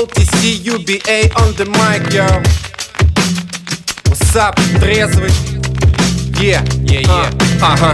OTC UBA on the mic, yo. What's up, трезвый? Ага.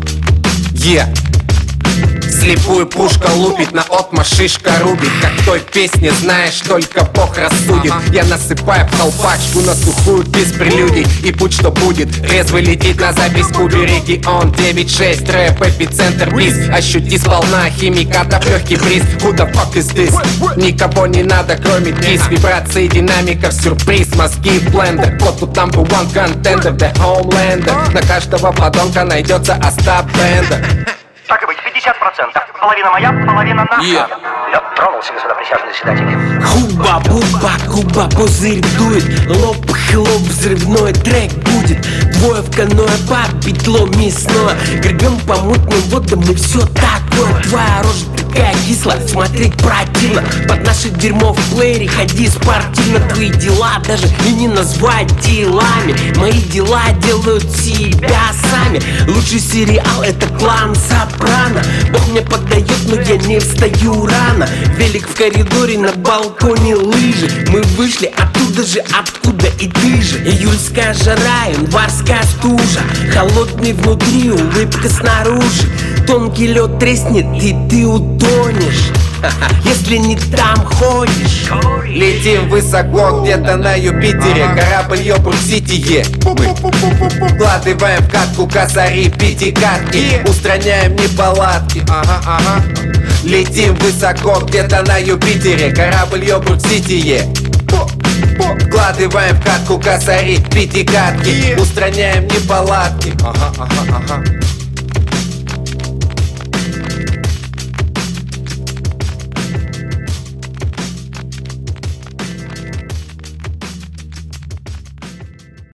Слепую пушка лупит, на отма шишка рубит. Как в той песне, знаешь, только Бог рассудит. Я насыпаю в колпачку на сухую без прелюдий. И будь что будет, резвый летит на запись Кубе регион 9-6, рэп, эпицентр, бис. Ощути сполна химикатов, легкий бриз. Who the fuck is this? Никого не надо, кроме кис. Вибрации динамиков, сюрприз, мозги в блендер. Вот тут number one contender, the homelander. На каждого подонка найдется Остап Бендер. Так и быть, 50%. Половина моя, половина наша. Я тронулся, господа присяжные заседатели. Хуба-буба, Куба, пузырь дует. Лоб-хлоп, взрывной трек будет. Двое в каноэ, папитло мясное. Гребем по мутным водам и все такое. Твоя рожа такая кислая, смотреть противно. Под наше дерьмо в плеере ходи спортивно. Твои дела даже и не назвать делами. Мои дела делают себя сами. Лучший сериал — это клан Сопрано. Бог мне поддает, но я не встаю рано. Велик в коридоре, на балконе лыжи. Мы вышли оттуда же, откуда и ты же. Июльская жара, январская стужа. Холодный внутри, улыбка снаружи. Тонкий лед треснет, и ты утонешь, если не там ходишь. Летим высоко, где-то на Юпитере. Корабль Йобург-Сити, мы вкладываем в катку косари, пятикатки. Устраняем неполадки. Летим высоко, где-то на Юпитере. Корабль Йобург-Сити, вкладываем в катку косари, пятикатки. Устраняем неполадки.